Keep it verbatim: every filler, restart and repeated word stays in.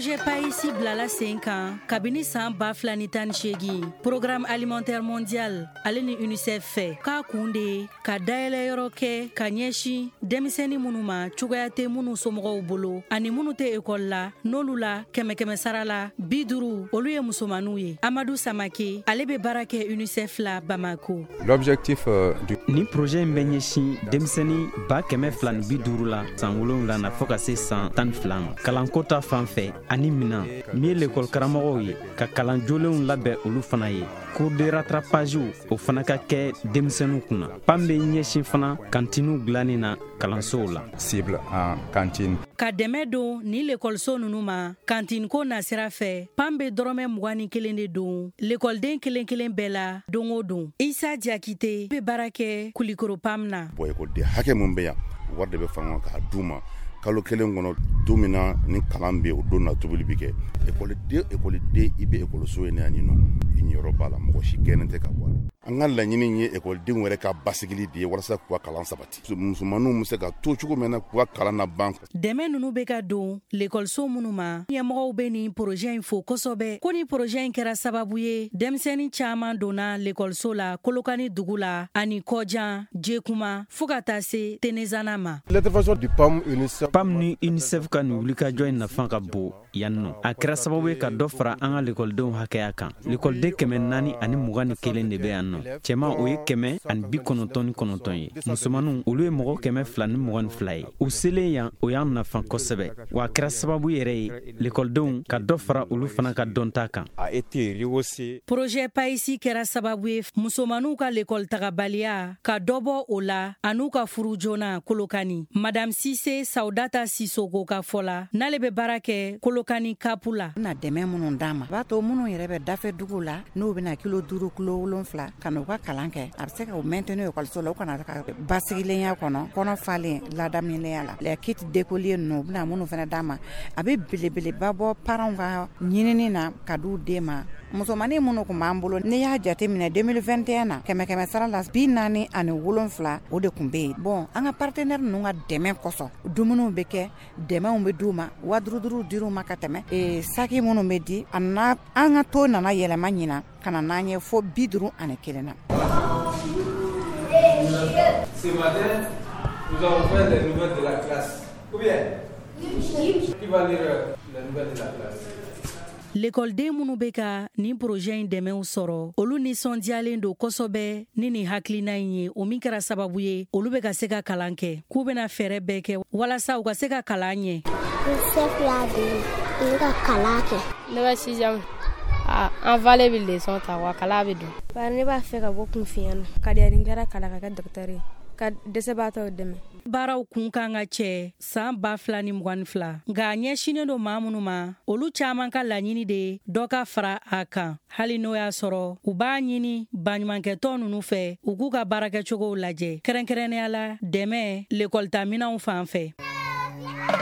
Projet Païsi bilala sen kan kabini san ba fila ni tan ni seegin Programme alimentaire mondial ale ni UNICEF fɛ k'a kun de ka dayɛlɛ yɔrɔ kɛ ka ɲɛsin denmisɛnnin minnu ma cogoya tɛ minnu somɔgɔw bolo ani minnu tɛ ekɔli la n'olu la kɛmɛ kɛmɛ sara la bi duuru olu ye musomaninw ye. Amadu Samake ale bɛ baara kɛ UNICEF la Bamako. L'objectif euh, du ni projet in bɛ ɲɛsin denmisɛnnin ba kɛmɛ fila ni bi duuru la san wolonwula na fɔ ka se san tan ni fila ma. Kalanko ta fan fɛ ani minan min ye l'école karamɔgɔw ye ka kalan jolenw labɛn olu fana ye. Cours de rattrapage o fana ka kɛ denmisɛnninw kunna. Pam bɛ ɲɛsin fana kantiniw dilanni na kalansow la. Cible en cantine. Ka dɛmɛ don ni l'écoleso ninnu ma kantine ko na sira fɛ Pam bɛ dɔrɔmɛ mugan ni kelen de don l'écoleden kelen kelen bɛɛ la don o don. Isa Diakite bɛ baara kɛ Kulikoro Pam na. Bon écoleden hakɛ mun bɛ yan wari de bɛ fanga k'a d'u ma. Kalo kelen kɔnɔ don min na ni kalan bɛ o don na tobili bi kɛ écoleden écoleden i bɛ écoloso ye yan nɔ i ɲɛyɔrɔ b'a la mɔgɔ si gɛnnen tɛ ka bɔ a la. An ka laɲini ye écoldenw yɛrɛ ka basigili de ye walasa k'u ka kalan sabati. Musomaninw bɛ se ka to cogo min na k'u ka kalan na ban. Dɛmɛ ninnu bɛ ka don l'écoleso minnu ma ɲɛmɔgɔw bɛ nin projet in fo kosɛbɛ ko ni projet in kɛra sababu ye denmisɛnnin caman donna l'écoleso la Kolokani dugu la ani Kɔjan Jekuma fo ka taa se Tenezana ma. L'intervention du Pam UNICEF Pam ni UNICEF ka nin wulikajɔ in nafa ka bon yan nɔ. A kɛra sababu ye ka dɔ fara an ka l'écoledenw hakɛya kan. L'écoleden kɛmɛ naani ani mugan ni kelen de bɛ yan nɔ. Cɛman o ye kɛmɛ ani bi kɔnɔntɔn ni kɔnɔntɔn ye. Musomaninw olu ye mɔgɔ kɛmɛ fila ni mugan ni fila ye. U selen yan o y'an nafa kosɛbɛ. Wa a kɛra sababu yɛrɛ ye l'écoledenw ka dɔ fara olu fana ka dɔnta kan. a été rehaussé. Projet Païsi kɛra sababu ye musomaninw ka l'école tagabaliya ka dɔ bɔ o la an'u ka furu joona Kolokani. Madame Sise Saudata Sisoko ka fɔ la n'ale bɛ baara kɛ Kolokani kapu la. Na dɛmɛ minnu d'a ma b'a to minnu yɛrɛ bɛ dafe dugu la n'u bɛna kilo duuru kilo wolonfila ka n'u ka kalan kɛ a bɛ se ka u maintenir écoleso la u kana ka basigilenya kɔnɔ kɔnɔ falen ladaminɛya la les kits d'écolier ninnu u bɛna minnu fana d'a ma a bɛ belebeleba bɔ parents ka ɲinini na ka d'u den ma. Musomanin minnu kun b'an bolo n'i y'a jate minɛ deux mille vingt et un na kɛmɛ kɛmɛ sara la bi naani ani wolonfila o de kun bɛ yen. Bon an ka partenaire ninnu ka dɛmɛ kosɔn dumuniw bɛ kɛ dɛmɛw bɛ d'u ma wa duuru duuru dir'u ma ka tɛmɛ ee saki minnu bɛ di a na an ka to nana yɛlɛma ɲina ka na n'an ye fo bi duuru ani kelen na. Ce matin, nous avons fait les nouvelles de la classe. Ou bien, qui va lire les nouvelles de la classe? L'écoleden minnu bɛ ka nin projet in dɛmɛw sɔrɔ olu nisɔndiyalen don kosɛbɛ ni nin hakilina in ye o min kɛra sababu ye olu bɛ ka se ka kalan kɛ k'u bɛna fɛɛrɛ bɛɛ kɛ walasa u ka se ka kalan ɲɛ. UNICEF y'a dɛmɛ ne ka kalan kɛ. Ne bɛ sixième an vale bɛ leçon ta wa kalan bɛ don. Bari ne b'a fɛ ka bɔ kunfinya na ka di n kɛra kalan ka kɛ docteur ye ka dɛsɛbaatɔw dɛmɛ. Baaraw kun kan ka cɛ san ba fila ni mugan ni fila nka a ɲɛsinnen don maa minnu ma olu caman ka laɲini de dɔ ka fara a kan hali n'o y'a sɔrɔ u b'a ɲini baɲumankɛtɔn ninnu fɛ u k'u ka baarakɛcogow lajɛ kɛrɛnkɛrɛnnenya la dɛmɛ l'école ta minɛnw fan fɛ.